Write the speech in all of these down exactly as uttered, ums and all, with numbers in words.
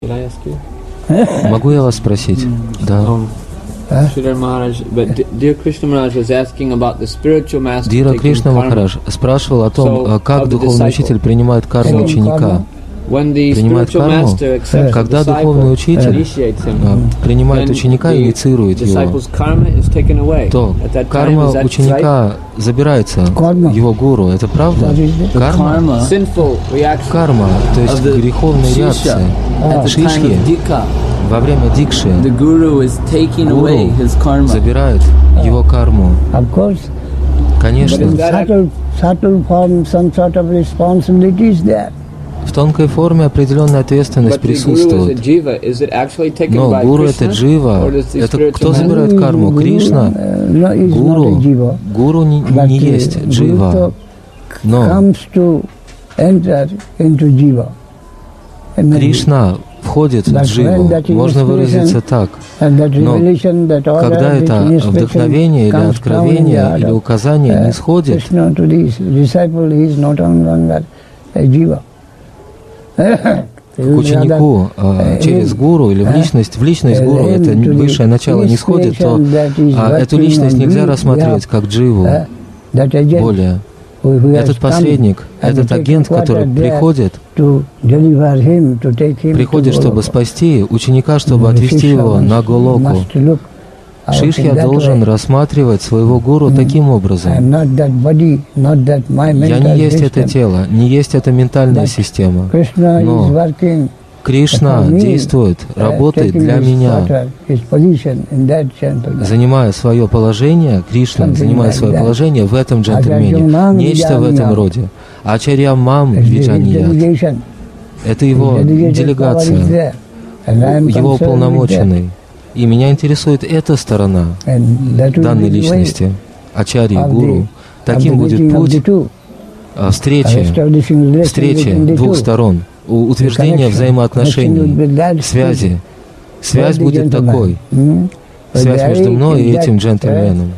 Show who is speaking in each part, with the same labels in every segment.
Speaker 1: Могу я вас спросить? Да.
Speaker 2: Дира
Speaker 1: Кришна Махарадж спрашивал о том, как духовный учитель принимает карму ученика. Принимает карму, когда духовный учитель принимает ученика и инициирует его, то карма ученика забирается, его гуру. Это правда? Карма? Карма, то есть греховная реакция. Шишки во время дикши гуру забирает его карму. Конечно. В тонкой форме определенная ответственность присутствует. Но гуру — это джива. Это кто забирает карму? Кришна? Гуру? Гуру не, не есть джива. Но Кришна входит в дживу. Можно выразиться так. Но когда это вдохновение или откровение или указание не сходит к ученику а, через гуру или в личность, в личность гуру, это высшее начало не сходит, то а, эту личность нельзя рассматривать как дживу более. Этот посредник, этот агент, который приходит, приходит, чтобы спасти ученика, чтобы отвести его на Голоку. Шишья должен рассматривать своего гуру таким образом. Я не есть это тело, не есть эта ментальная система, но Кришна действует, работает для меня, занимая свое положение, Кришна, занимая свое положение в этом джентльмене, нечто в этом роде. Ачарья Мам Виджаният — это его делегация, его уполномоченный. И меня интересует эта сторона данной личности, ачарьи, гуру. Таким будет путь встречи, встречи двух сторон, утверждения взаимоотношений, связи. Связь будет такой, связь между мной и этим джентльменом.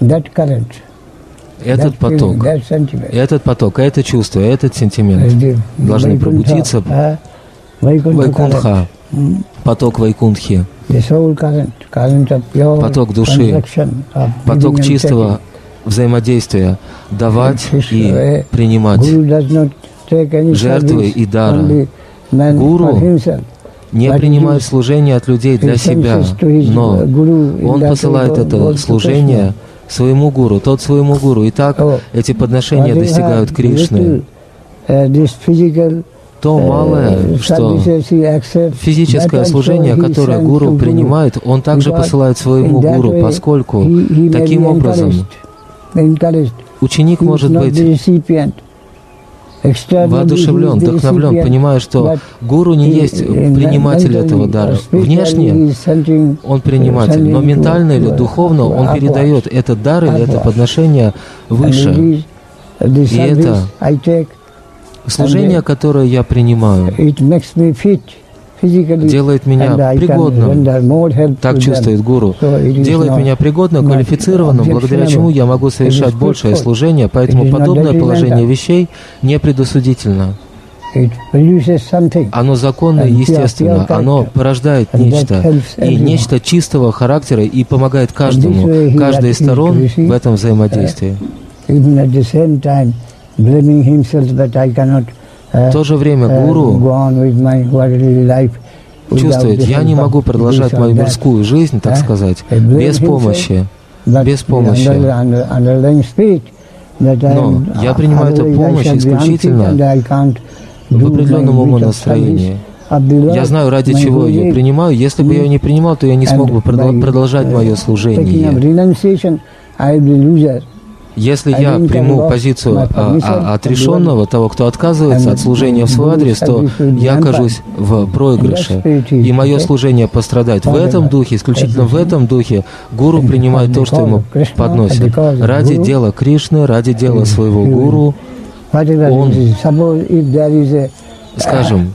Speaker 1: Этот поток, этот поток, это чувство, этот сентимент должны пробудиться. Вайкунтха, поток Вайкунтхи, поток души, поток чистого взаимодействия, давать и принимать жертвы и дара. Гуру не принимает служение от людей для себя, но он посылает это служение своему гуру, тот своему гуру. И так эти подношения достигают Кришны. То малое, что физическое служение, которое гуру принимает, он также посылает своему гуру, поскольку таким образом ученик может быть воодушевлен, вдохновлен, понимая, что гуру не есть приниматель этого дара. Внешне он приниматель, но ментально или духовно он передает этот дар или это подношение выше. И это служение, которое я принимаю, делает меня пригодным, так чувствует гуру, делает меня пригодным, квалифицированным, благодаря чему я могу совершать большее служение, поэтому подобное положение вещей не предосудительно. Оно законно и естественно, оно порождает нечто, и нечто чистого характера, и помогает каждому, каждой из сторон в этом взаимодействии. В то же время гуру чувствует, я не могу продолжать мою мирскую жизнь, так сказать, без помощи, без помощи. Но я принимаю эту помощь исключительно в определенном умонастроении. Я знаю, ради чего ее принимаю. Если бы я ее не принимал, то я не смог бы продолжать мое служение. Если я приму позицию а, а, отрешенного, того, кто отказывается от служения в свой адрес, то я окажусь в проигрыше, и мое служение пострадает. В этом духе, исключительно в этом духе, гуру принимает то, что ему подносят. Ради дела Кришны, ради дела своего гуру, он, скажем,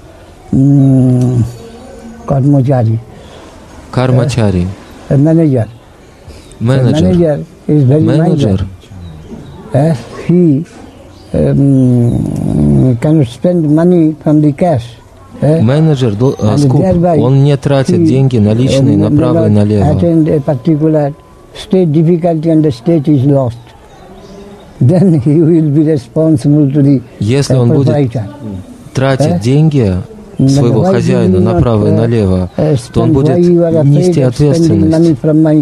Speaker 1: кармачари, менеджер, менеджер,
Speaker 3: Uh, he um, cannot spend money from the cash.
Speaker 1: Менеджер скуп, он не тратит деньги наличные направо и налево. Если он будет тратить деньги своего хозяина направо и налево, то он будет нести ответственность.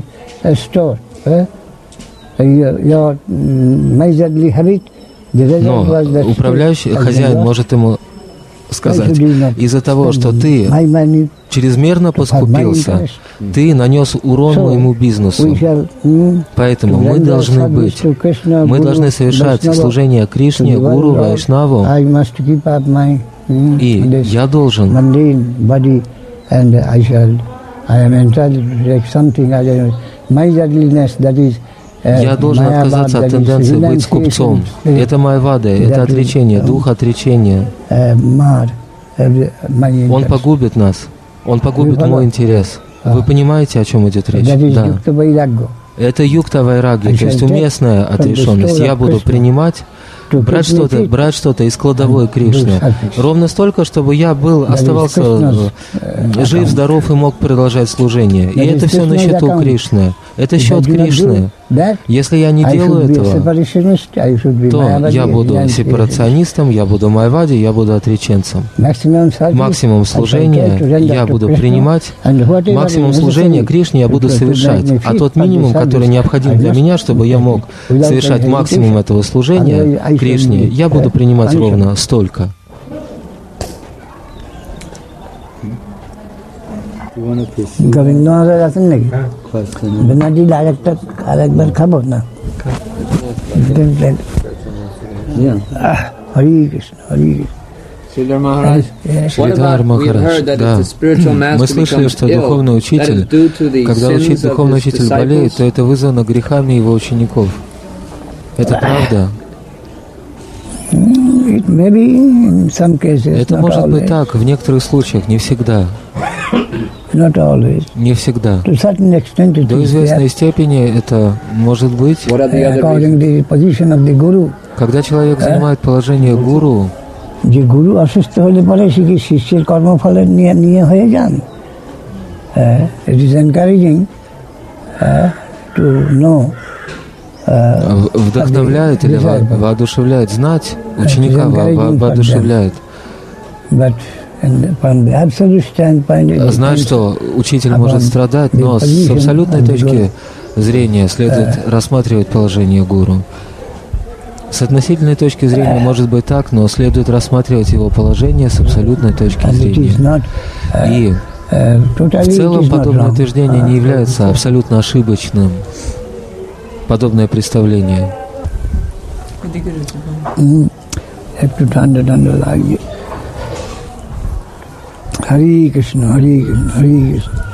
Speaker 1: Но управляющий хозяин может ему сказать: из-за того, что ты чрезмерно поскупился, ты нанес урон моему бизнесу. Поэтому мы должны быть, мы должны совершать служение Кришне, Гуру, Вайшнаву, и я должен Я должен отказаться от тенденции быть скупцом. Это майвада, это отречение, дух отречения. Он погубит нас, он погубит мой интерес. Вы понимаете, о чем идет речь? Да. Это юкта вайраги, то есть уместная отрешенность. Я буду принимать, брать что-то, брать что-то из кладовой Кришны. Ровно столько, чтобы я был, оставался жив, здоров и мог продолжать служение. И это все на счету Кришны. Это счет Кришны. Если я не делаю этого, то я буду сепарационистом, я буду майвади, я буду отреченцем. Максимум служения я буду принимать, максимум служения Кришне я буду совершать. А тот минимум, который необходим для меня, чтобы я мог совершать максимум этого служения Кришне, я буду принимать ровно столько.
Speaker 2: Govinda আছে নাকি বেনাজি ডাইরেক্ট আরেকবার খাবো না হরি কৃষ্ণ Hari
Speaker 3: Sridhar Maharaj,
Speaker 1: Sridhar Maharaj, да. Мы слышали, что духовный учитель, когда учит, духовный учитель болеет, то это вызвано грехами его учеников. Это правда? Это может быть так, в некоторых случаях, не всегда. Не всегда. До известной степени это может быть. Когда человек занимает положение гуру,
Speaker 2: যে গুরু অসুস্থ হলে পরে সে কি শিষ্যের কর্মফলের নিয়ে নিয়ে হয়ে যান it is encouraging to know
Speaker 1: вдохновляет или воодушевляет знать ученика, воодушевляет. Знать, что учитель может страдать, но с абсолютной точки зрения следует рассматривать положение гуру. С относительной точки зрения может быть так, но следует рассматривать его положение с абсолютной точки зрения. И в целом подобное утверждение не является абсолютно ошибочным. Подобное представление.
Speaker 2: Hare Krishna, Hare Krishna, Hare Krishna.